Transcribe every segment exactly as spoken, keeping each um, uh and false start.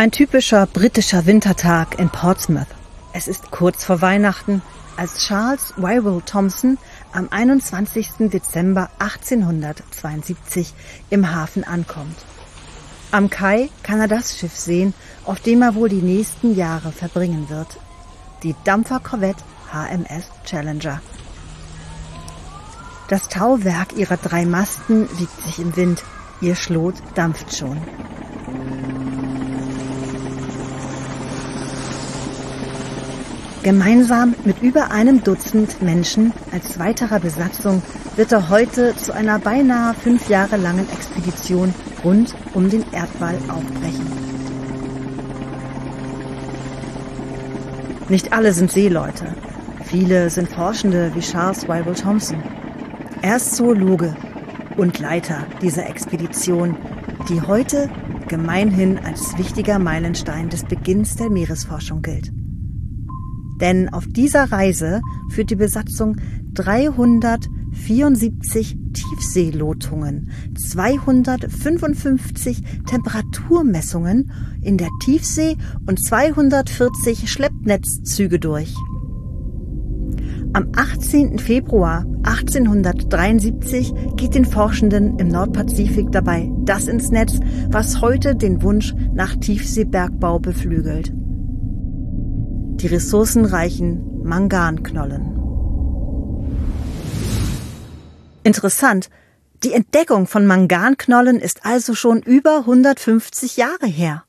Ein typischer britischer Wintertag in Portsmouth. Es ist kurz vor Weihnachten, als Charles Wyville Thomson am einundzwanzigsten Dezember achtzehnhundertzweiundsiebzig im Hafen ankommt. Am Kai kann er das Schiff sehen, auf dem er wohl die nächsten Jahre verbringen wird. Die Dampferkorvette H M S Challenger. Das Tauwerk ihrer drei Masten wiegt sich im Wind, ihr Schlot dampft schon. Gemeinsam mit über einem Dutzend Menschen als weiterer Besatzung wird er heute zu einer beinahe fünf Jahre langen Expedition rund um den Erdball aufbrechen. Nicht alle sind Seeleute. Viele sind Forschende wie Charles Wyville Thomson. Er ist Zoologe und Leiter dieser Expedition, die heute gemeinhin als wichtiger Meilenstein des Beginns der Meeresforschung gilt. Denn auf dieser Reise führt die Besatzung dreihundertvierundsiebzig Tiefseelotungen, zweihundertfünfundfünfzig Temperaturmessungen in der Tiefsee und zweihundertvierzig Schleppnetzzüge durch. Am achtzehnten Februar achtzehnhundertdreiundsiebzig geht den Forschenden im Nordpazifik dabei das ins Netz, was heute den Wunsch nach Tiefseebergbau beflügelt. Die ressourcenreichen Manganknollen. Interessant, die Entdeckung von Manganknollen ist also schon über hundertfünfzig Jahre her.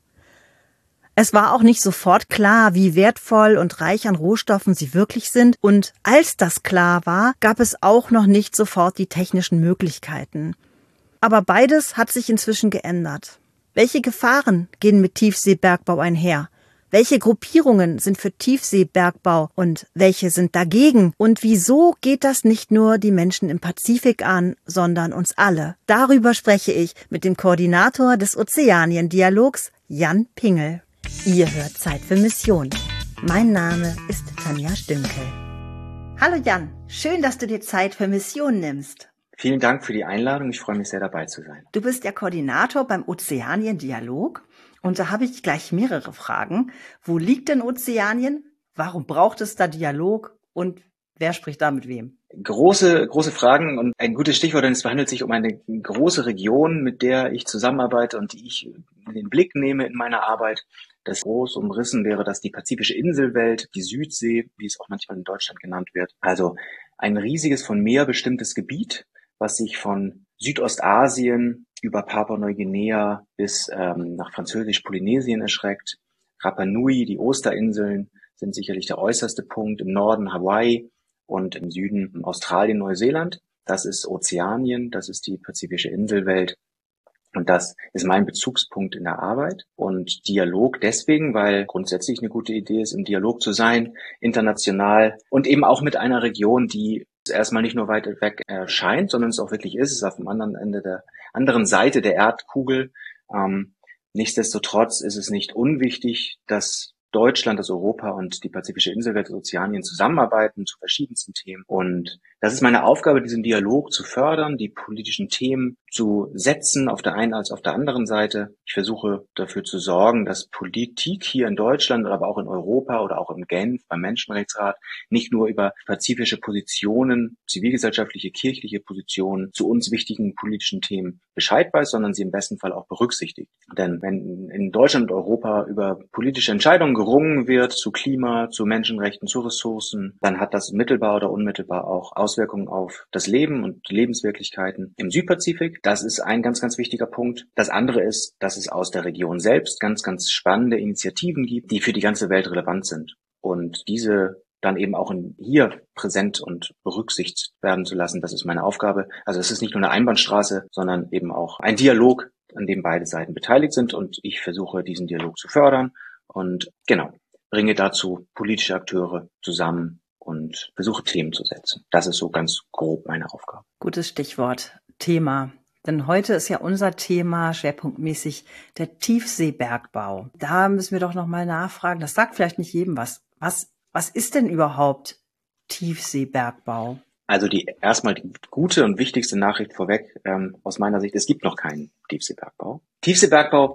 Es war auch nicht sofort klar, wie wertvoll und reich an Rohstoffen sie wirklich sind, und als das klar war, gab es auch noch nicht sofort die technischen Möglichkeiten. Aber beides hat sich inzwischen geändert. Welche Gefahren gehen mit Tiefseebergbau einher? Welche Gruppierungen sind für Tiefseebergbau und welche sind dagegen? Und wieso geht das nicht nur die Menschen im Pazifik an, sondern uns alle? Darüber spreche ich mit dem Koordinator des Ozeanien-Dialogs, Jan Pingel. Ihr hört Zeit für Mission. Mein Name ist Tanja Stünkel. Hallo Jan, schön, dass du dir Zeit für Mission nimmst. Vielen Dank für die Einladung, ich freue mich sehr, dabei zu sein. Du bist der Koordinator beim Ozeanien-Dialog. Und da habe ich gleich mehrere Fragen. Wo liegt denn Ozeanien? Warum braucht es da Dialog? Und wer spricht da mit wem? Große, große Fragen und ein gutes Stichwort, denn es handelt sich um eine große Region, mit der ich zusammenarbeite und die ich in den Blick nehme in meiner Arbeit. Das groß umrissen wäre das die pazifische Inselwelt, die Südsee, wie es auch manchmal in Deutschland genannt wird. Also ein riesiges von Meer bestimmtes Gebiet, was sich von Südostasien über Papua-Neuguinea bis ähm, nach Französisch-Polynesien erstreckt. Rapa Nui, die Osterinseln, sind sicherlich der äußerste Punkt. Im Norden Hawaii und im Süden Australien, Neuseeland. Das ist Ozeanien, das ist die pazifische Inselwelt. Und das ist mein Bezugspunkt in der Arbeit. Und Dialog deswegen, weil grundsätzlich eine gute Idee ist, im Dialog zu sein, international und eben auch mit einer Region, die erstmal nicht nur weit weg erscheint, sondern es auch wirklich ist. Es ist auf dem anderen Ende der anderen Seite der Erdkugel. Ähm, nichtsdestotrotz ist es nicht unwichtig, dass Deutschland, das Europa und die pazifische Inselwelt, das Ozeanien zusammenarbeiten zu verschiedensten Themen. Und das ist meine Aufgabe, diesen Dialog zu fördern, die politischen Themen zu setzen, auf der einen als auf der anderen Seite. Ich versuche dafür zu sorgen, dass Politik hier in Deutschland, aber auch in Europa oder auch in Genf beim Menschenrechtsrat nicht nur über pazifische Positionen, zivilgesellschaftliche, kirchliche Positionen zu uns wichtigen politischen Themen Bescheid weiß, sondern sie im besten Fall auch berücksichtigt. Denn wenn in Deutschland und Europa über politische Entscheidungen gerungen wird zu Klima, zu Menschenrechten, zu Ressourcen, dann hat das mittelbar oder unmittelbar auch Auswirkungen auf das Leben und die Lebenswirklichkeiten im Südpazifik. Das ist ein ganz, ganz wichtiger Punkt. Das andere ist, dass es aus der Region selbst ganz, ganz spannende Initiativen gibt, die für die ganze Welt relevant sind. Und diese dann eben auch in, hier präsent und berücksichtigt werden zu lassen, das ist meine Aufgabe. Also es ist nicht nur eine Einbahnstraße, sondern eben auch ein Dialog, an dem beide Seiten beteiligt sind. Und ich versuche, diesen Dialog zu fördern und genau, bringe dazu politische Akteure zusammen und versuche Themen zu setzen. Das ist so ganz grob meine Aufgabe. Gutes Stichwort, Thema. Denn heute ist ja unser Thema schwerpunktmäßig der Tiefseebergbau. Da müssen wir doch nochmal nachfragen. Das sagt vielleicht nicht jedem was. Was, was ist denn überhaupt Tiefseebergbau? Also die erstmal die gute und wichtigste Nachricht vorweg ähm, aus meiner Sicht, es gibt noch keinen Tiefseebergbau. Tiefseebergbau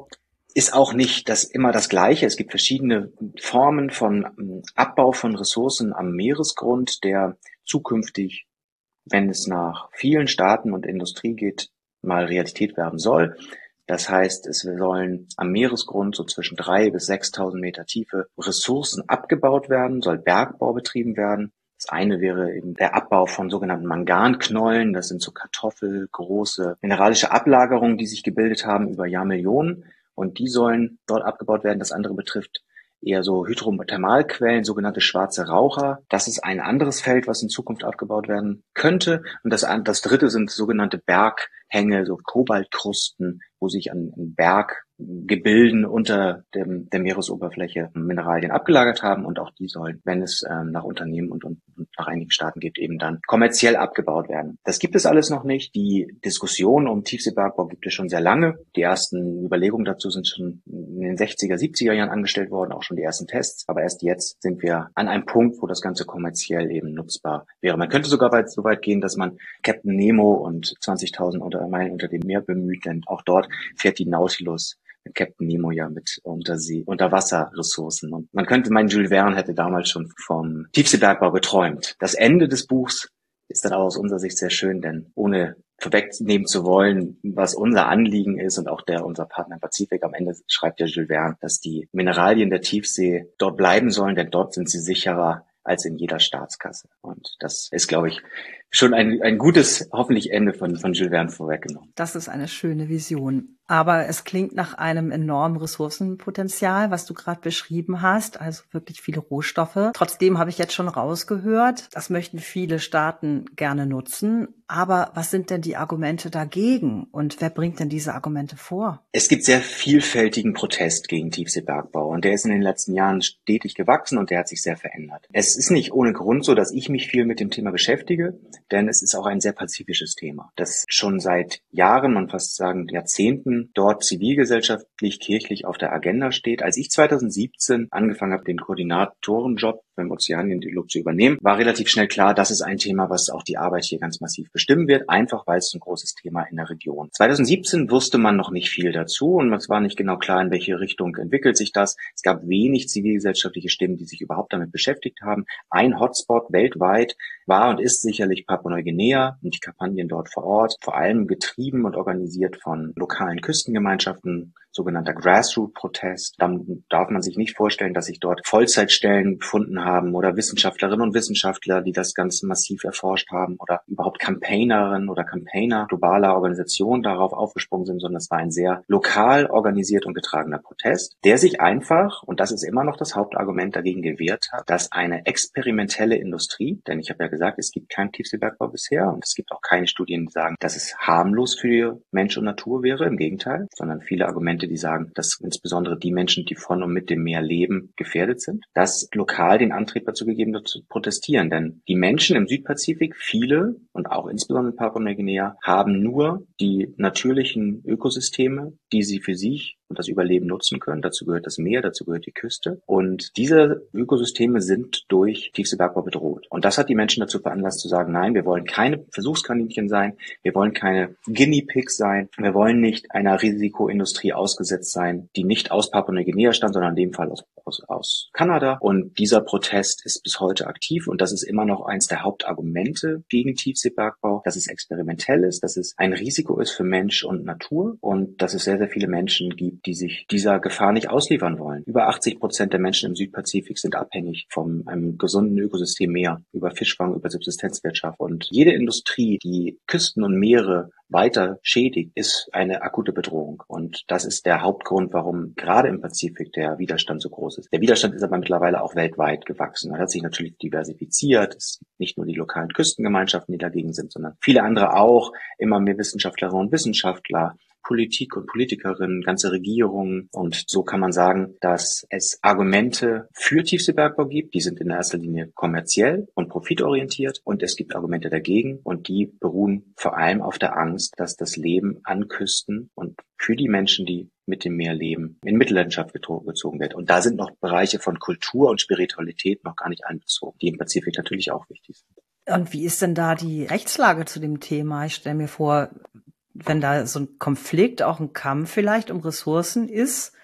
ist auch nicht das immer das Gleiche. Es gibt verschiedene Formen von Abbau von Ressourcen am Meeresgrund, der zukünftig, wenn es nach vielen Staaten und Industrie geht, mal Realität werden soll. Das heißt, es sollen am Meeresgrund so zwischen drei bis sechstausend Meter Tiefe Ressourcen abgebaut werden, soll Bergbau betrieben werden. Das eine wäre eben der Abbau von sogenannten Manganknollen. Das sind so kartoffelgroße mineralische Ablagerungen, die sich gebildet haben über Jahrmillionen. Und die sollen dort abgebaut werden. Das andere betrifft eher so Hydrothermalquellen, sogenannte schwarze Raucher. Das ist ein anderes Feld, was in Zukunft abgebaut werden könnte. Und das, das dritte sind sogenannte Berghänge, so Kobaltkrusten, wo sich an, an Berggebilden unter dem, der Meeresoberfläche Mineralien abgelagert haben. Und auch die sollen, wenn es ähm, nach Unternehmen und, und, und nach einigen Staaten gibt, eben dann kommerziell abgebaut werden. Das gibt es alles noch nicht. Die Diskussion um Tiefseebergbau gibt es schon sehr lange. Die ersten Überlegungen dazu sind schon in den sechziger, siebziger Jahren angestellt worden, auch schon die ersten Tests. Aber erst jetzt sind wir an einem Punkt, wo das Ganze kommerziell eben nutzbar wäre. Man könnte sogar weit, so weit gehen, dass man Captain Nemo und zwanzigtausend unter, Meilen unter dem Meer bemüht, denn auch dort fährt die Nautilus mit Captain Nemo ja mit Untersee, Unterwasserressourcen. Und man könnte meinen, Jules Verne hätte damals schon vom Tiefseebergbau geträumt. Das Ende des Buchs ist dann auch aus unserer Sicht sehr schön, denn ohne vorwegnehmen zu wollen, was unser Anliegen ist und auch der unser Partner im Pazifik, am Ende schreibt ja Jules Verne, dass die Mineralien der Tiefsee dort bleiben sollen, denn dort sind sie sicherer als in jeder Staatskasse. Und das ist, glaube ich, schon ein, ein gutes, hoffentlich Ende von, von Jules Verne vorweggenommen. Das ist eine schöne Vision. Aber es klingt nach einem enormen Ressourcenpotenzial, was du gerade beschrieben hast, also wirklich viele Rohstoffe. Trotzdem habe ich jetzt schon rausgehört, das möchten viele Staaten gerne nutzen. Aber was sind denn die Argumente dagegen und wer bringt denn diese Argumente vor? Es gibt sehr vielfältigen Protest gegen Tiefseebergbau und der ist in den letzten Jahren stetig gewachsen und der hat sich sehr verändert. Es ist nicht ohne Grund so, dass ich mich viel mit dem Thema beschäftige, denn es ist auch ein sehr pazifisches Thema, das schon seit Jahren, man fast sagen Jahrzehnten, dort zivilgesellschaftlich, kirchlich auf der Agenda steht. Als ich zweitausendsiebzehn angefangen habe, den Koordinatorenjob beim Ozeaniendialog zu übernehmen, war relativ schnell klar, das ist ein Thema, was auch die Arbeit hier ganz massiv bestimmen wird, einfach weil es ein großes Thema in der Region. zweitausendsiebzehn wusste man noch nicht viel dazu und es war nicht genau klar, in welche Richtung entwickelt sich das. Es gab wenig zivilgesellschaftliche Stimmen, die sich überhaupt damit beschäftigt haben. Ein Hotspot weltweit war und ist sicherlich Papua-Neuguinea und die Kampagnen dort vor Ort, vor allem getrieben und organisiert von lokalen Küstengemeinschaften, sogenannter Grassroot-Protest. Dann darf man sich nicht vorstellen, dass sich dort Vollzeitstellen befunden haben oder Wissenschaftlerinnen und Wissenschaftler, die das Ganze massiv erforscht haben oder überhaupt Campaignerinnen oder Campaigner globaler Organisationen darauf aufgesprungen sind, sondern es war ein sehr lokal organisiert und getragener Protest, der sich einfach, und das ist immer noch das Hauptargument dagegen gewehrt hat, dass eine experimentelle Industrie, denn ich habe ja gesagt, es gibt keinen Tiefseebergbau bisher und es gibt auch keine Studien, die sagen, dass es harmlos für Mensch und Natur wäre, im Gegenteil, sondern viele Argumente, die sagen, dass insbesondere die Menschen, die von und mit dem Meer leben, gefährdet sind, dass lokal den Antrieb dazu gegeben wird, zu protestieren. Denn die Menschen im Südpazifik, viele und auch insbesondere in Papua-Neuguinea, haben nur die natürlichen Ökosysteme, die sie für sich und das Überleben nutzen können. Dazu gehört das Meer, dazu gehört die Küste. Und diese Ökosysteme sind durch Tiefseebergbau bedroht. Und das hat die Menschen dazu veranlasst zu sagen, nein, wir wollen keine Versuchskaninchen sein, wir wollen keine Guinea Pigs sein, wir wollen nicht einer Risikoindustrie ausgesetzt sein, die nicht aus Papua-Neuguinea stammt, sondern in dem Fall aus, aus, aus Kanada. Und dieser Protest ist bis heute aktiv und das ist immer noch eins der Hauptargumente gegen Tiefseebergbau, dass es experimentell ist, dass es ein Risiko ist für Mensch und Natur und dass es sehr, sehr viele Menschen gibt, die sich dieser Gefahr nicht ausliefern wollen. Über achtzig Prozent der Menschen im Südpazifik sind abhängig von einem gesunden Ökosystem Meer, über Fischfang, über Subsistenzwirtschaft. Und jede Industrie, die Küsten und Meere weiter schädigt, ist eine akute Bedrohung. Und das ist der Hauptgrund, warum gerade im Pazifik der Widerstand so groß ist. Der Widerstand ist aber mittlerweile auch weltweit gewachsen. Er hat sich natürlich diversifiziert. Es sind nicht nur die lokalen Küstengemeinschaften, die dagegen sind, sondern viele andere auch. Immer mehr Wissenschaftlerinnen und Wissenschaftler, Politik und Politikerinnen, ganze Regierungen. Und so kann man sagen, dass es Argumente für Tiefseebergbau gibt. Die sind in erster Linie kommerziell und profitorientiert. Und es gibt Argumente dagegen. Und die beruhen vor allem auf der Angst, dass das Leben an Küsten und für die Menschen, die mit dem Meer leben, in Mitleidenschaft gezogen wird. Und da sind noch Bereiche von Kultur und Spiritualität noch gar nicht einbezogen, die im Pazifik natürlich auch wichtig sind. Und wie ist denn da die Rechtslage zu dem Thema? Ich stelle mir vor, wenn da so ein Konflikt, auch ein Kampf vielleicht um Ressourcen ist,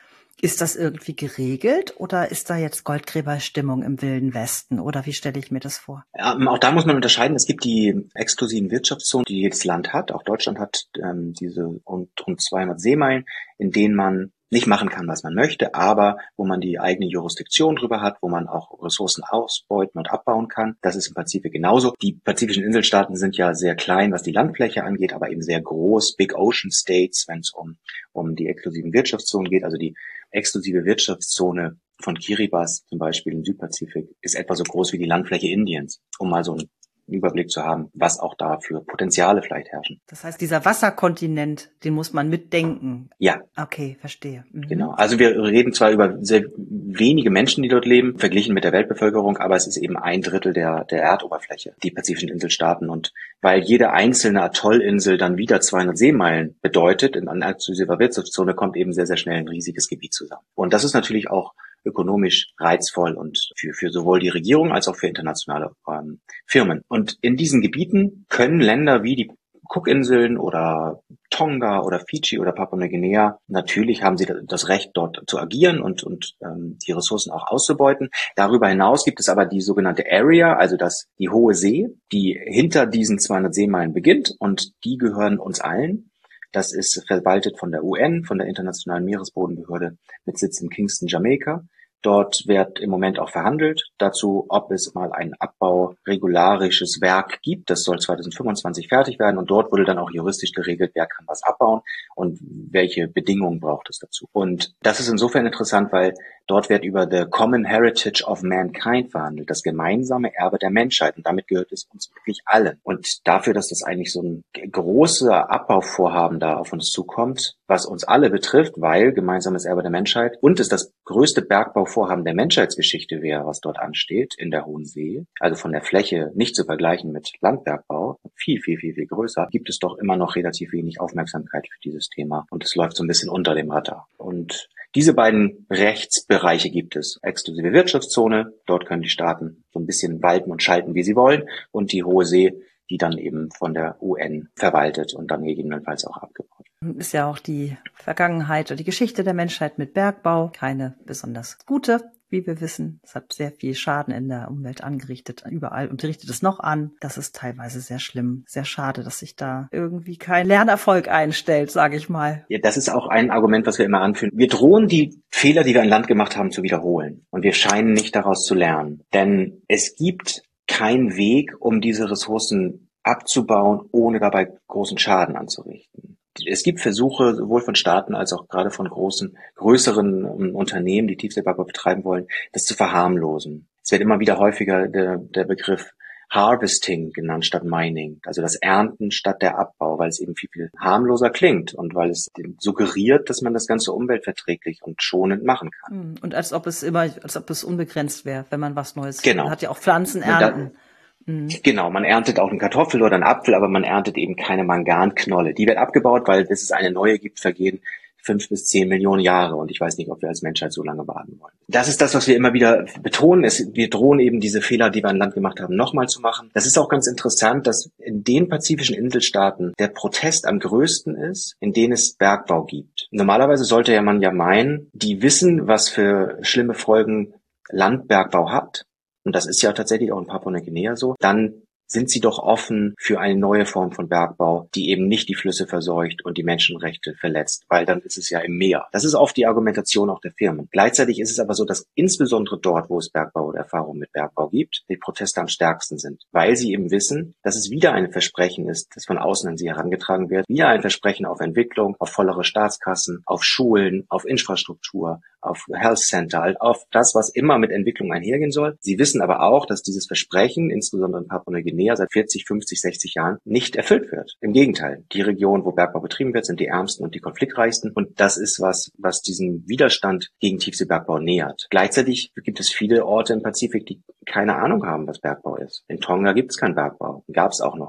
Ist das irgendwie geregelt oder ist da jetzt Goldgräberstimmung im Wilden Westen oder wie stelle ich mir das vor? Ja, auch da muss man unterscheiden. Es gibt die exklusiven Wirtschaftszonen, die jedes Land hat. Auch Deutschland hat ähm, diese rund, rund zweihundert Seemeilen, in denen man nicht machen kann, was man möchte, aber wo man die eigene Jurisdiktion drüber hat, wo man auch Ressourcen ausbeuten und abbauen kann. Das ist im Pazifik genauso. Die pazifischen Inselstaaten sind ja sehr klein, was die Landfläche angeht, aber eben sehr groß, Big Ocean States, wenn es um, um die exklusiven Wirtschaftszonen geht. Also die exklusive Wirtschaftszone von Kiribati zum Beispiel im Südpazifik ist etwa so groß wie die Landfläche Indiens, um mal so einen Überblick zu haben, was auch da für Potenziale vielleicht herrschen. Das heißt, dieser Wasserkontinent, den muss man mitdenken. Ja. Okay, verstehe. Mhm. Genau. Also wir reden zwar über sehr wenige Menschen, die dort leben, verglichen mit der Weltbevölkerung, aber es ist eben ein Drittel der, der Erdoberfläche, die pazifischen Inselstaaten. Und weil jede einzelne Atollinsel dann wieder zweihundert Seemeilen bedeutet, in einer exklusiver Wirtschaftszone kommt eben sehr, sehr schnell ein riesiges Gebiet zusammen. Und das ist natürlich auch ökonomisch reizvoll und für, für sowohl die Regierung als auch für internationale ähm, Firmen. Und in diesen Gebieten können Länder wie die Cookinseln oder Tonga oder Fidschi oder Papua-Neuguinea, natürlich haben sie das Recht, dort zu agieren und, und ähm, die Ressourcen auch auszubeuten. Darüber hinaus gibt es aber die sogenannte Area, also das die Hohe See, die hinter diesen zweihundert Seemeilen beginnt und die gehören uns allen. Das ist verwaltet von der U N, von der Internationalen Meeresbodenbehörde mit Sitz in Kingston, Jamaika. Dort wird im Moment auch verhandelt dazu, ob es mal ein abbauregularisches Werk gibt. Das soll zweitausendfünfundzwanzig fertig werden und dort wurde dann auch juristisch geregelt, wer kann was abbauen und welche Bedingungen braucht es dazu. Und das ist insofern interessant, weil dort wird über the Common Heritage of Mankind verhandelt, das gemeinsame Erbe der Menschheit. Und damit gehört es uns wirklich allen. Und dafür, dass das eigentlich so ein großer Abbauvorhaben da auf uns zukommt, was uns alle betrifft, weil gemeinsames Erbe der Menschheit und es das größte Bergbauvorhaben der Menschheitsgeschichte wäre, was dort ansteht in der Hohen See, also von der Fläche nicht zu vergleichen mit Landbergbau, viel, viel, viel, viel größer, gibt es doch immer noch relativ wenig Aufmerksamkeit für dieses Thema und es läuft so ein bisschen unter dem Radar. Und diese beiden Rechtsbereiche gibt es. Exklusive Wirtschaftszone, dort können die Staaten so ein bisschen walten und schalten, wie sie wollen, und die Hohe See, die dann eben von der U N verwaltet und dann gegebenenfalls auch abgebaut. Ist ja auch die Vergangenheit oder die Geschichte der Menschheit mit Bergbau keine besonders gute, wie wir wissen. Es hat sehr viel Schaden in der Umwelt angerichtet, überall, und richtet es noch an. Das ist teilweise sehr schlimm, sehr schade, dass sich da irgendwie kein Lernerfolg einstellt, sage ich mal. Ja, das ist auch ein Argument, was wir immer anführen. Wir drohen, die Fehler, die wir an Land gemacht haben, zu wiederholen. Und wir scheinen nicht daraus zu lernen. Denn es gibt keinen Weg, um diese Ressourcen abzubauen, ohne dabei großen Schaden anzurichten. Es gibt Versuche, sowohl von Staaten als auch gerade von großen, größeren Unternehmen, die Tiefseebergbau betreiben wollen, das zu verharmlosen. Es wird immer wieder häufiger der, der Begriff Harvesting genannt statt Mining, also das Ernten statt der Abbau, weil es eben viel, viel harmloser klingt und weil es suggeriert, dass man das Ganze umweltverträglich und schonend machen kann. Und als ob es immer, als ob es unbegrenzt wäre, wenn man was Neues, genau. Man hat ja auch Pflanzen ernten. Mhm. Genau, man erntet auch eine Kartoffel oder einen Apfel, aber man erntet eben keine Manganknolle. Die wird abgebaut, weil bis es eine neue gibt, vergehen fünf bis zehn Millionen Jahre und ich weiß nicht, ob wir als Menschheit so lange warten wollen. Das ist das, was wir immer wieder betonen. Es, wir drohen eben diese Fehler, die wir an Land gemacht haben, nochmal zu machen. Das ist auch ganz interessant, dass in den pazifischen Inselstaaten der Protest am größten ist, in denen es Bergbau gibt. Normalerweise sollte ja man ja meinen, die wissen, was für schlimme Folgen Landbergbau hat. Und das ist ja tatsächlich auch in Papua-Neuguinea so, dann sind sie doch offen für eine neue Form von Bergbau, die eben nicht die Flüsse verseucht und die Menschenrechte verletzt, weil dann ist es ja im Meer. Das ist oft die Argumentation auch der Firmen. Gleichzeitig ist es aber so, dass insbesondere dort, wo es Bergbau oder Erfahrung mit Bergbau gibt, die Proteste am stärksten sind, weil sie eben wissen, dass es wieder ein Versprechen ist, das von außen an sie herangetragen wird, wieder ein Versprechen auf Entwicklung, auf vollere Staatskassen, auf Schulen, auf Infrastruktur, auf Health Center, auf das, was immer mit Entwicklung einhergehen soll. Sie wissen aber auch, dass dieses Versprechen, insbesondere in Papua-Neuguinea, seit vierzig, fünfzig, sechzig Jahren nicht erfüllt wird. Im Gegenteil, die Region, wo Bergbau betrieben wird, sind die ärmsten und die konfliktreichsten. Und das ist was, was diesen Widerstand gegen Tiefseebergbau nähert. Gleichzeitig gibt es viele Orte im Pazifik, die keine Ahnung haben, was Bergbau ist. In Tonga gibt es keinen Bergbau. Gab es auch noch nie.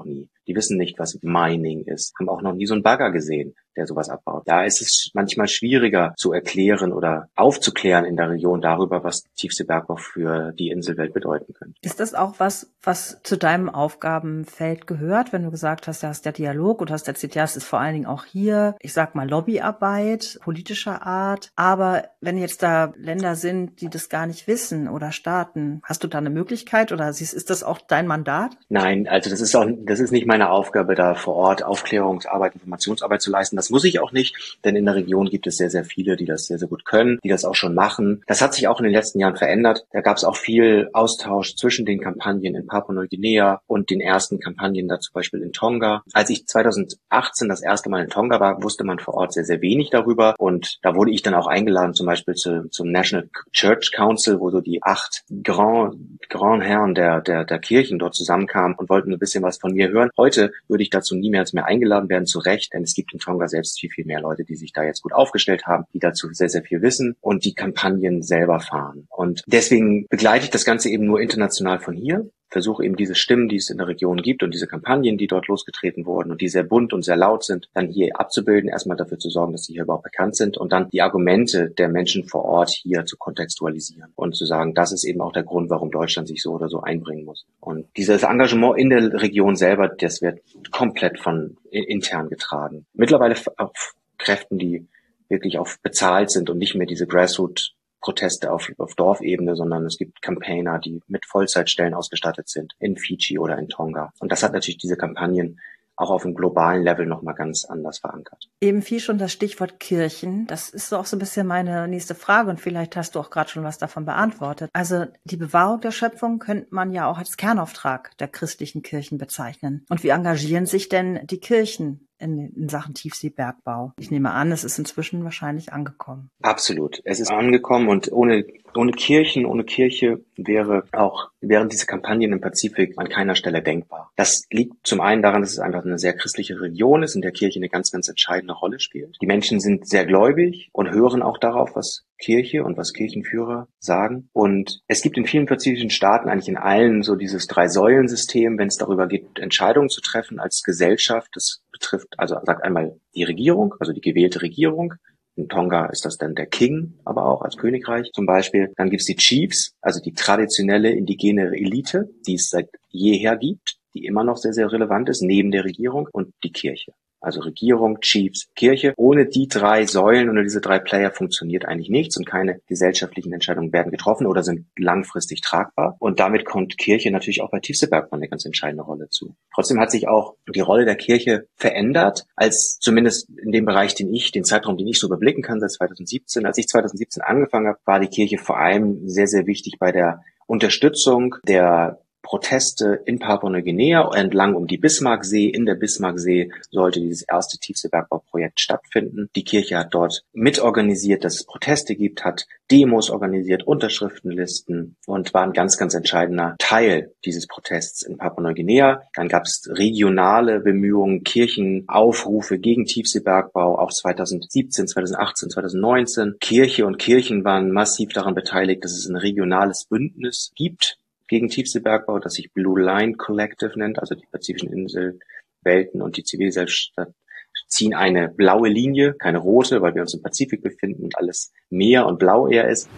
Die wissen nicht, was Mining ist, haben auch noch nie so einen Bagger gesehen, der sowas abbaut. Da ist es manchmal schwieriger zu erklären oder aufzuklären in der Region darüber, was Tiefseebergbau für die Inselwelt bedeuten könnte. Ist das auch was, was zu deinem Aufgabenfeld gehört, wenn du gesagt hast, du hast der Dialog und hast erzählt, ja, es ist vor allen Dingen auch hier, ich sag mal, Lobbyarbeit politischer Art. Aber wenn jetzt da Länder sind, die das gar nicht wissen oder Staaten, hast du da eine Möglichkeit oder ist das auch dein Mandat? Nein, also das ist auch, das ist nicht meine Aufgabe, da vor Ort Aufklärungsarbeit, Informationsarbeit zu leisten. Das muss ich auch nicht, denn in der Region gibt es sehr, sehr viele, die das sehr, sehr gut können, die das auch schon machen. Das hat sich auch in den letzten Jahren verändert. Da gab es auch viel Austausch zwischen den Kampagnen in Papua-Neuguinea und den ersten Kampagnen da zum Beispiel in Tonga. Als ich zweitausendachtzehn das erste Mal in Tonga war, wusste man vor Ort sehr, sehr wenig darüber und da wurde ich dann auch eingeladen, zum Beispiel zu, zum National Church Council, wo so die acht Grand, Grand Herren der, der, der Kirchen dort zusammenkamen und wollten ein bisschen was von mir hören. Heute würde ich dazu niemals mehr eingeladen werden, zu Recht, denn es gibt in Tonga selbst viel, viel mehr Leute, die sich da jetzt gut aufgestellt haben, die dazu sehr, sehr viel wissen und die Kampagnen selber fahren. Und deswegen begleite ich das Ganze eben nur international von hier, versuche eben diese Stimmen, die es in der Region gibt und diese Kampagnen, die dort losgetreten wurden und die sehr bunt und sehr laut sind, dann hier abzubilden, erstmal dafür zu sorgen, dass sie hier überhaupt bekannt sind und dann die Argumente der Menschen vor Ort hier zu kontextualisieren und zu sagen, das ist eben auch der Grund, warum Deutschland sich so oder so einbringen muss. Und dieses Engagement in der Region selber, das wird komplett von intern getragen. Mittlerweile auf Kräften, die wirklich auch bezahlt sind und nicht mehr diese Grassroot Proteste auf, auf Dorfebene, sondern es gibt Campaigner, die mit Vollzeitstellen ausgestattet sind, in Fidschi oder in Tonga. Und das hat natürlich diese Kampagnen auch auf einem globalen Level nochmal ganz anders verankert. Eben fiel schon das Stichwort Kirchen. Das ist auch so ein bisschen meine nächste Frage und vielleicht hast du auch gerade schon was davon beantwortet. Also die Bewahrung der Schöpfung könnte man ja auch als Kernauftrag der christlichen Kirchen bezeichnen. Und wie engagieren sich denn die Kirchen in, in Sachen Tiefseebergbau? Ich nehme an, es ist inzwischen wahrscheinlich angekommen. Absolut. Es ist angekommen und ohne, ohne Kirchen, ohne Kirche wäre auch, wären diese Kampagnen im Pazifik an keiner Stelle denkbar. Das liegt zum einen daran, dass es einfach eine sehr christliche Region ist, in der Kirche eine ganz, ganz entscheidende Rolle spielt. Die Menschen sind sehr gläubig und hören auch darauf, was Kirche und was Kirchenführer sagen. Und es gibt in vielen pazifischen Staaten, eigentlich in allen, so dieses Drei-Säulen-System, wenn es darüber geht, Entscheidungen zu treffen als Gesellschaft. Das betrifft, also sagt einmal die Regierung, also die gewählte Regierung. In Tonga ist das dann der King, aber auch als Königreich zum Beispiel. Dann gibt es die Chiefs, also die traditionelle indigene Elite, die es seit jeher gibt, die immer noch sehr, sehr relevant ist, neben der Regierung, und die Kirche. Also Regierung, Chiefs, Kirche. Ohne die drei Säulen, ohne diese drei Player funktioniert eigentlich nichts und keine gesellschaftlichen Entscheidungen werden getroffen oder sind langfristig tragbar. Und damit kommt Kirche natürlich auch bei Tiefseebergbau eine ganz entscheidende Rolle zu. Trotzdem hat sich auch die Rolle der Kirche verändert, als zumindest in dem Bereich, den ich, den Zeitraum, den ich so überblicken kann, seit zweitausendsiebzehn. Als ich zweitausendsiebzehn angefangen habe, war die Kirche vor allem sehr, sehr wichtig bei der Unterstützung der Proteste in Papua-Neuguinea entlang um die Bismarcksee. In der Bismarcksee sollte dieses erste Tiefseebergbauprojekt stattfinden. Die Kirche hat dort mitorganisiert, dass es Proteste gibt, hat Demos organisiert, Unterschriftenlisten und war ein ganz, ganz entscheidender Teil dieses Protests in Papua-Neuguinea. Dann gab es regionale Bemühungen, Kirchenaufrufe gegen Tiefseebergbau, auch zweitausendsiebzehn, zweitausendachtzehn, zweitausendneunzehn. Kirche und Kirchen waren massiv daran beteiligt, dass es ein regionales Bündnis gibt gegen Tiefseebergbau, das sich Blue Line Collective nennt, also die pazifischen Inselwelten und die Zivilgesellschaft ziehen eine blaue Linie, keine rote, weil wir uns im Pazifik befinden und alles Meer und blau eher ist.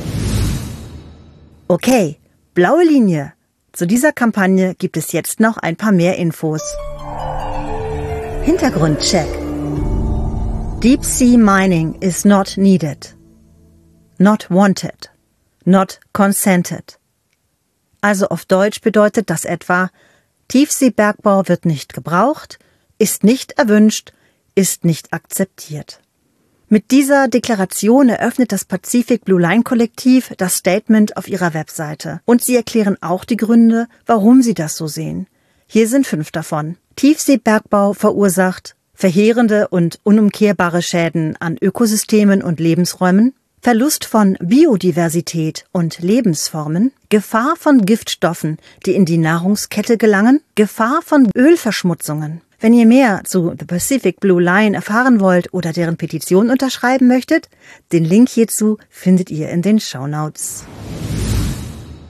Okay, blaue Linie. Zu dieser Kampagne gibt es jetzt noch ein paar mehr Infos. Hintergrundcheck. Deep Sea Mining is not needed. Not wanted. Not consented. Also auf Deutsch bedeutet das etwa, Tiefseebergbau wird nicht gebraucht, ist nicht erwünscht, ist nicht akzeptiert. Mit dieser Deklaration eröffnet das Pacific Blue Line Kollektiv das Statement auf ihrer Webseite. Und sie erklären auch die Gründe, warum sie das so sehen. Hier sind fünf davon. Tiefseebergbau verursacht verheerende und unumkehrbare Schäden an Ökosystemen und Lebensräumen, Verlust von Biodiversität und Lebensformen, Gefahr von Giftstoffen, die in die Nahrungskette gelangen, Gefahr von Ölverschmutzungen. Wenn ihr mehr zu The Pacific Blue Line erfahren wollt oder deren Petition unterschreiben möchtet, den Link hierzu findet ihr in den Shownotes.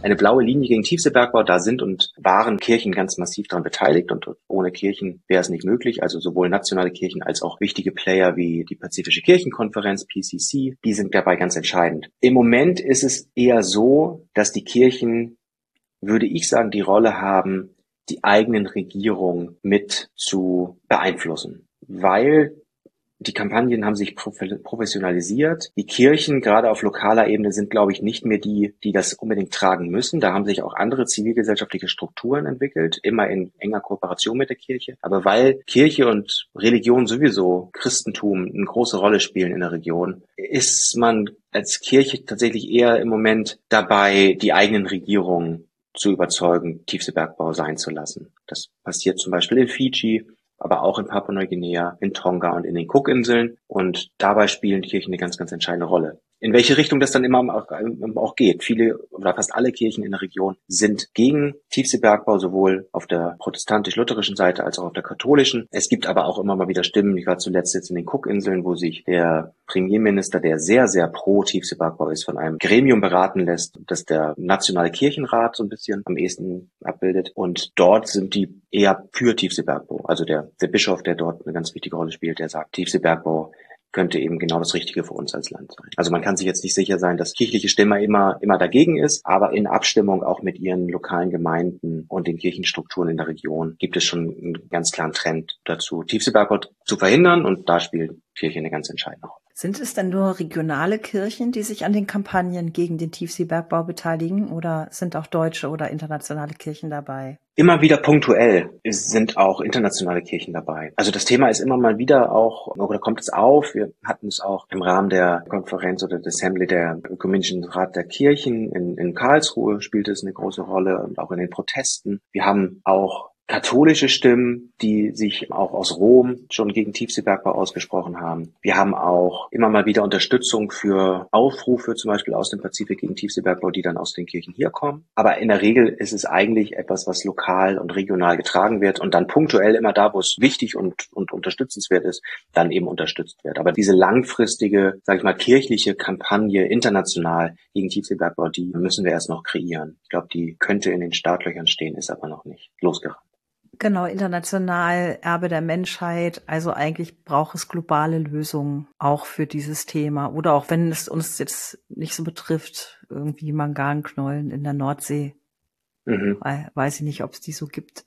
eine blaue Linie gegen Tiefseebergbau. Da sind und waren Kirchen ganz massiv daran beteiligt und ohne Kirchen wäre es nicht möglich. Also sowohl nationale Kirchen als auch wichtige Player wie die Pazifische Kirchenkonferenz, P C C, die sind dabei ganz entscheidend. Im Moment ist es eher so, dass die Kirchen, würde ich sagen, die Rolle haben, die eigenen Regierungen mit zu beeinflussen, weil die Kampagnen haben sich professionalisiert. Die Kirchen, gerade auf lokaler Ebene, sind, glaube ich, nicht mehr die, die das unbedingt tragen müssen. Da haben sich auch andere zivilgesellschaftliche Strukturen entwickelt, immer in enger Kooperation mit der Kirche. Aber weil Kirche und Religion sowieso, Christentum, eine große Rolle spielen in der Region, ist man als Kirche tatsächlich eher im Moment dabei, die eigenen Regierungen zu überzeugen, Tiefseebergbau sein zu lassen. Das passiert zum Beispiel in Fidschi, aber auch in Papua-Neuguinea, in Tonga und in den Cookinseln. Und dabei spielen die Kirchen eine ganz, ganz entscheidende Rolle. In welche Richtung das dann immer auch, auch geht. Viele oder fast alle Kirchen in der Region sind gegen Tiefseebergbau, sowohl auf der protestantisch-lutherischen Seite als auch auf der katholischen. Es gibt aber auch immer mal wieder Stimmen, ich war zuletzt jetzt in den Cookinseln, wo sich der Premierminister, der sehr, sehr pro Tiefseebergbau ist, von einem Gremium beraten lässt, das der Nationale Kirchenrat so ein bisschen am ehesten abbildet. Und dort sind die eher für Tiefseebergbau. Also der, der Bischof, der dort eine ganz wichtige Rolle spielt, der sagt, Tiefseebergbau könnte eben genau das Richtige für uns als Land sein. Also man kann sich jetzt nicht sicher sein, dass kirchliche Stimme immer immer dagegen ist, aber in Abstimmung auch mit ihren lokalen Gemeinden und den Kirchenstrukturen in der Region gibt es schon einen ganz klaren Trend dazu, Tiefseebergbau zu verhindern, und da spielt Kirche eine ganz entscheidende Rolle. Sind es denn nur regionale Kirchen, die sich an den Kampagnen gegen den Tiefseebergbau beteiligen, oder sind auch deutsche oder internationale Kirchen dabei? Immer wieder punktuell sind auch internationale Kirchen dabei. Also das Thema ist immer mal wieder auch, oder kommt es auf, wir hatten es auch im Rahmen der Konferenz oder der Assembly der Ökumenischen Rat der Kirchen in, in Karlsruhe spielte es eine große Rolle, und auch in den Protesten. Wir haben auch katholische Stimmen, die sich auch aus Rom schon gegen Tiefseebergbau ausgesprochen haben. Wir haben auch immer mal wieder Unterstützung für Aufrufe, zum Beispiel aus dem Pazifik gegen Tiefseebergbau, die dann aus den Kirchen hier kommen. Aber in der Regel ist es eigentlich etwas, was lokal und regional getragen wird und dann punktuell immer da, wo es wichtig und, und unterstützenswert ist, dann eben unterstützt wird. Aber diese langfristige, sage ich mal, kirchliche Kampagne international gegen Tiefseebergbau, die müssen wir erst noch kreieren. Ich glaube, die könnte in den Startlöchern stehen, ist aber noch nicht losgerannt. Genau, international Erbe der Menschheit. Also eigentlich braucht es globale Lösungen auch für dieses Thema. Oder auch wenn es uns jetzt nicht so betrifft, irgendwie Manganknollen in der Nordsee. Mhm. Weiß ich nicht, ob es die so gibt.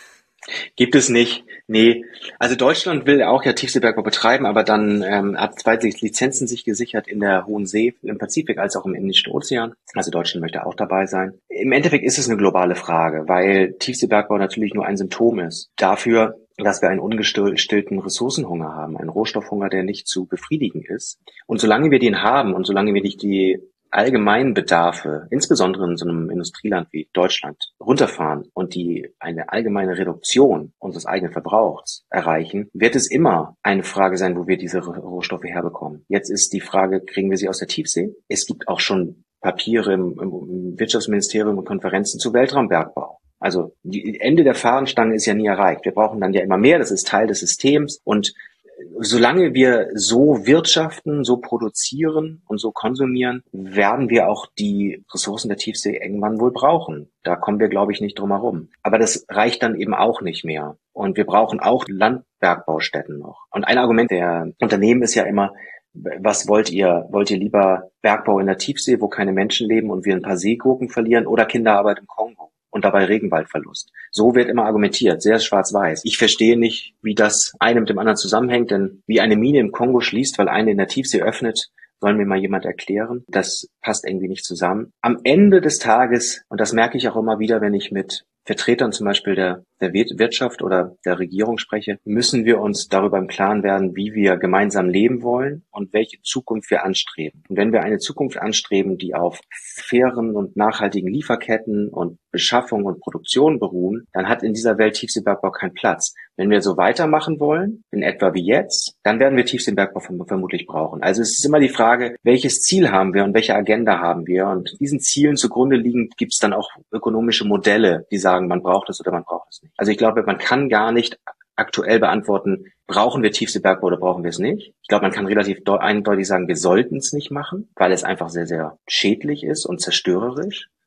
Gibt es nicht. Nee. Also Deutschland will auch ja Tiefseebergbau betreiben, aber dann ähm, hat zwei Lizenzen sich gesichert in der Hohen See, im Pazifik als auch im Indischen Ozean. Also Deutschland möchte auch dabei sein. Im Endeffekt ist es eine globale Frage, weil Tiefseebergbau natürlich nur ein Symptom ist dafür, dass wir einen ungestillten Ressourcenhunger haben, einen Rohstoffhunger, der nicht zu befriedigen ist. Und solange wir den haben und solange wir nicht die allgemeinen Bedarfe, insbesondere in so einem Industrieland wie Deutschland, runterfahren und die eine allgemeine Reduktion unseres eigenen Verbrauchs erreichen, wird es immer eine Frage sein, wo wir diese Rohstoffe herbekommen. Jetzt ist die Frage, kriegen wir sie aus der Tiefsee? Es gibt auch schon Papiere im, im Wirtschaftsministerium und Konferenzen zu Weltraumbergbau. Also die Ende der Fahnenstange ist ja nie erreicht. Wir brauchen dann ja immer mehr, das ist Teil des Systems, und solange wir so wirtschaften, so produzieren und so konsumieren, werden wir auch die Ressourcen der Tiefsee irgendwann wohl brauchen. Da kommen wir, glaube ich, nicht drum herum. Aber das reicht dann eben auch nicht mehr. Und wir brauchen auch Landbergbaustätten noch. Und ein Argument der Unternehmen ist ja immer, was wollt ihr? Wollt ihr lieber Bergbau in der Tiefsee, wo keine Menschen leben und wir ein paar Seegurken verlieren, oder Kinderarbeit im Kongo und dabei Regenwaldverlust? So wird immer argumentiert, sehr schwarz-weiß. Ich verstehe nicht, wie das eine mit dem anderen zusammenhängt, denn wie eine Mine im Kongo schließt, weil eine in der Tiefsee öffnet, soll mir mal jemand erklären. Das passt irgendwie nicht zusammen. Am Ende des Tages, und das merke ich auch immer wieder, wenn ich mit Vertretern zum Beispiel der, der Wirtschaft oder der Regierung spreche, müssen wir uns darüber im Klaren werden, wie wir gemeinsam leben wollen und welche Zukunft wir anstreben. Und wenn wir eine Zukunft anstreben, die auf fairen und nachhaltigen Lieferketten und Beschaffung und Produktion beruhen, dann hat in dieser Welt Tiefseebergbau keinen Platz. Wenn wir so weitermachen wollen, in etwa wie jetzt, dann werden wir Tiefseebergbau vermutlich brauchen. Also es ist immer die Frage, welches Ziel haben wir und welche Agenda haben wir? Und diesen Zielen zugrunde liegend gibt es dann auch ökonomische Modelle, die sagen, man braucht es oder man braucht es nicht. Also ich glaube, man kann gar nicht aktuell beantworten, brauchen wir Tiefseebergbau oder brauchen wir es nicht. Ich glaube, man kann relativ eindeutig sagen, wir sollten es nicht machen, weil es einfach sehr, sehr schädlich ist und zerstörerisch.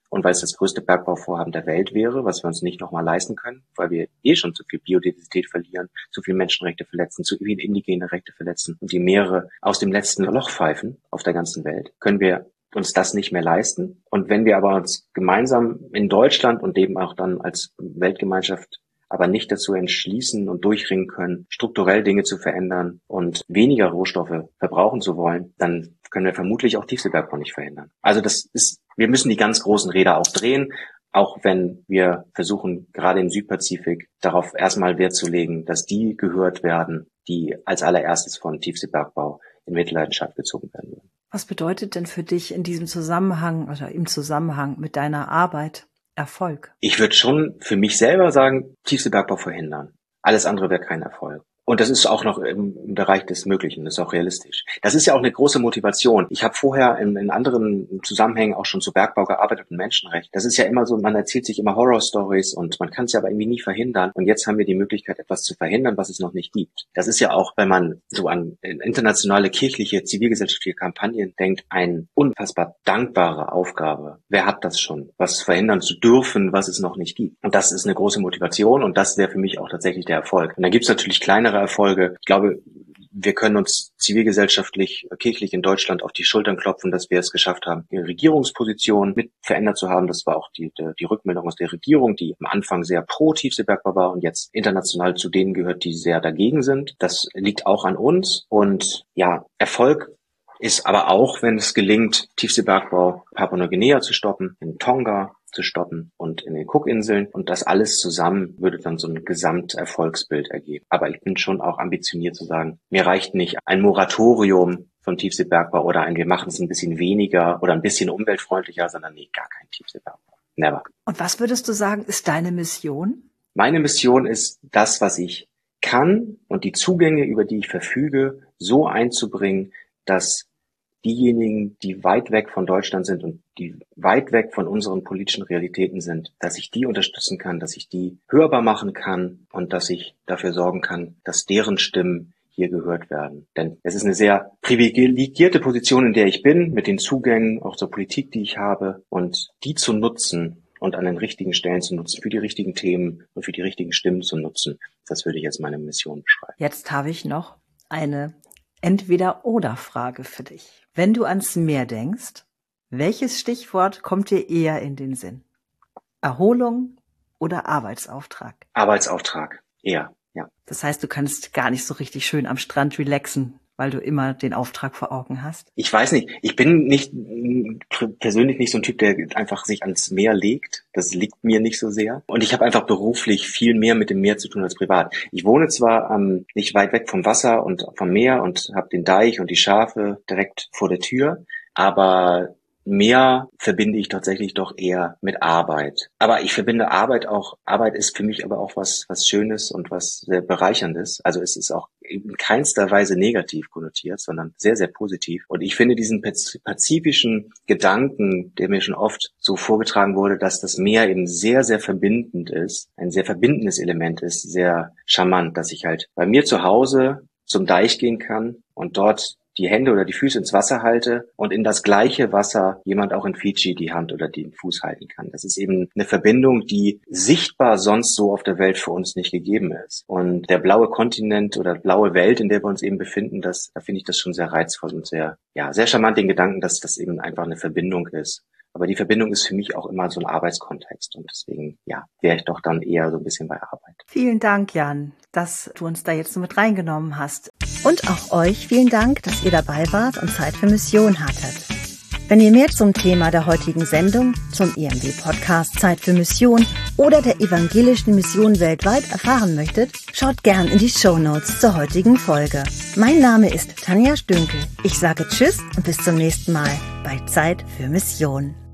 und weil es das größte Bergbauvorhaben der Welt wäre, was wir uns nicht nochmal leisten können, weil wir eh schon zu viel Biodiversität verlieren, zu viel Menschenrechte verletzen, zu viel indigene Rechte verletzen und die Meere aus dem letzten Loch pfeifen auf der ganzen Welt, können wir uns das nicht mehr leisten. Und wenn wir aber uns gemeinsam in Deutschland und eben auch dann als Weltgemeinschaft aber nicht dazu entschließen und durchringen können, strukturell Dinge zu verändern und weniger Rohstoffe verbrauchen zu wollen, dann können wir vermutlich auch Tiefseebergbau nicht verhindern. Also das ist, wir müssen die ganz großen Räder auch drehen, auch wenn wir versuchen, gerade im Südpazifik darauf erstmal Wert zu legen, dass die gehört werden, die als allererstes von Tiefseebergbau in Mitleidenschaft gezogen werden würden. Was bedeutet denn für dich in diesem Zusammenhang oder im Zusammenhang mit deiner Arbeit Erfolg? Ich würde schon für mich selber sagen, Tiefseebergbau verhindern. Alles andere wäre kein Erfolg. Und das ist auch noch im Bereich des Möglichen, das ist auch realistisch. Das ist ja auch eine große Motivation. Ich habe vorher in, in anderen Zusammenhängen auch schon zu Bergbau gearbeitet und Menschenrecht. Das ist ja immer so, man erzählt sich immer Horror-Stories und man kann es ja aber irgendwie nie verhindern. Und jetzt haben wir die Möglichkeit, etwas zu verhindern, was es noch nicht gibt. Das ist ja auch, wenn man so an internationale kirchliche, zivilgesellschaftliche Kampagnen denkt, eine unfassbar dankbare Aufgabe. Wer hat das schon, was verhindern zu dürfen, was es noch nicht gibt? Und das ist eine große Motivation und das wäre für mich auch tatsächlich der Erfolg. Und dann gibt es natürlich kleinere Erfolge. Ich glaube, wir können uns zivilgesellschaftlich, kirchlich in Deutschland auf die Schultern klopfen, dass wir es geschafft haben, die Regierungsposition mit verändert zu haben. Das war auch die, die, die Rückmeldung aus der Regierung, die am Anfang sehr pro Tiefseebergbau war und jetzt international zu denen gehört, die sehr dagegen sind. Das liegt auch an uns. Und ja, Erfolg ist aber auch, wenn es gelingt, Tiefseebergbau Papua-Neuguinea zu stoppen, in Tonga zu stoppen und in den Cookinseln. Und das alles zusammen würde dann so ein Gesamterfolgsbild ergeben. Aber ich bin schon auch ambitioniert zu sagen, mir reicht nicht ein Moratorium von Tiefseebergbau oder ein, wir machen es ein bisschen weniger oder ein bisschen umweltfreundlicher, sondern nee, gar kein Tiefseebergbau. Never. Und was würdest du sagen, ist deine Mission? Meine Mission ist, das, was ich kann und die Zugänge, über die ich verfüge, so einzubringen, dass diejenigen, die weit weg von Deutschland sind und die weit weg von unseren politischen Realitäten sind, dass ich die unterstützen kann, dass ich die hörbar machen kann und dass ich dafür sorgen kann, dass deren Stimmen hier gehört werden. Denn es ist eine sehr privilegierte Position, in der ich bin, mit den Zugängen auch zur Politik, die ich habe, und die zu nutzen und an den richtigen Stellen zu nutzen, für die richtigen Themen und für die richtigen Stimmen zu nutzen. Das würde ich als meine Mission beschreiben. Jetzt habe ich noch eine Entweder-oder-Frage für dich. Wenn du ans Meer denkst, welches Stichwort kommt dir eher in den Sinn? Erholung oder Arbeitsauftrag? Arbeitsauftrag, eher, ja. Das heißt, du kannst gar nicht so richtig schön am Strand relaxen, weil du immer den Auftrag vor Augen hast? Ich weiß nicht, ich bin nicht persönlich nicht so ein Typ, der einfach sich ans Meer legt. Das liegt mir nicht so sehr. Und ich habe einfach beruflich viel mehr mit dem Meer zu tun als privat. Ich wohne zwar ähm, nicht weit weg vom Wasser und vom Meer und habe den Deich und die Schafe direkt vor der Tür, aber Meer verbinde ich tatsächlich doch eher mit Arbeit. Aber ich verbinde Arbeit auch, Arbeit ist für mich aber auch was, was Schönes und was sehr Bereicherndes. Also es ist auch in keinster Weise negativ konnotiert, sondern sehr, sehr positiv. Und ich finde diesen pazifischen Gedanken, der mir schon oft so vorgetragen wurde, dass das Meer eben sehr, sehr verbindend ist, ein sehr verbindendes Element ist, sehr charmant, dass ich halt bei mir zu Hause zum Deich gehen kann und dort die Hände oder die Füße ins Wasser halte und in das gleiche Wasser jemand auch in Fidschi die Hand oder den Fuß halten kann. Das ist eben eine Verbindung, die sichtbar sonst so auf der Welt für uns nicht gegeben ist. Und der blaue Kontinent oder blaue Welt, in der wir uns eben befinden, das, da finde ich das schon sehr reizvoll und sehr, ja, sehr charmant, den Gedanken, dass das eben einfach eine Verbindung ist. Aber die Verbindung ist für mich auch immer so ein Arbeitskontext und deswegen, ja, wäre ich doch dann eher so ein bisschen bei Arbeit. Vielen Dank, Jan, dass du uns da jetzt so mit reingenommen hast. Und auch euch vielen Dank, dass ihr dabei wart und Zeit für Mission hattet. Wenn ihr mehr zum Thema der heutigen Sendung, zum E M W-Podcast Zeit für Mission oder der evangelischen Mission weltweit erfahren möchtet, schaut gern in die Shownotes zur heutigen Folge. Mein Name ist Tanja Stünkel. Ich sage Tschüss und bis zum nächsten Mal bei Zeit für Mission.